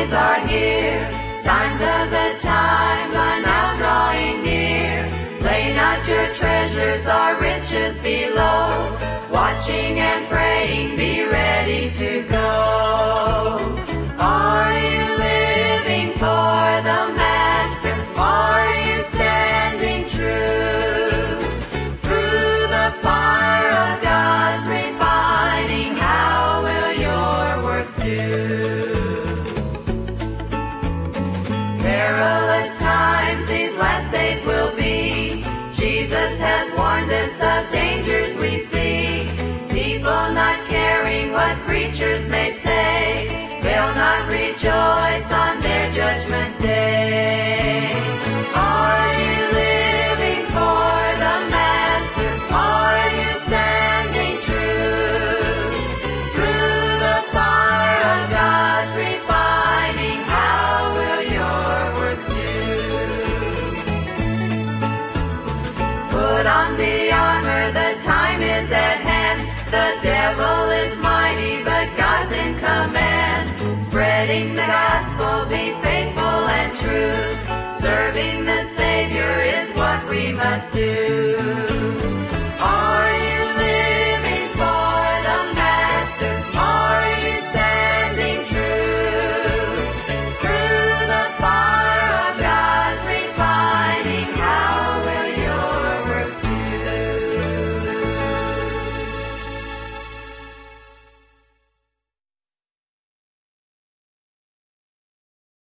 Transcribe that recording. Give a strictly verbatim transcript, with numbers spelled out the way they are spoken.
days are here, signs of the times are now drawing near. Lay not your treasures or riches below, watching and praying, be ready to go. Are you living for the Master? Are you standing true? Through the fire of God's refining, how will your works do? Perilous times these last days will be. Jesus has warned us of dangers we see. People not caring what preachers may say, they'll not rejoice on their judgment day. Are you living for the Master? Are you standing true? Through the fire of God's refining, how will your works do? Put on the armor, the time is at hand. The devil is mighty, but God's in command. Spreading the gospel, be faithful and true. Serving the Savior is what we must do.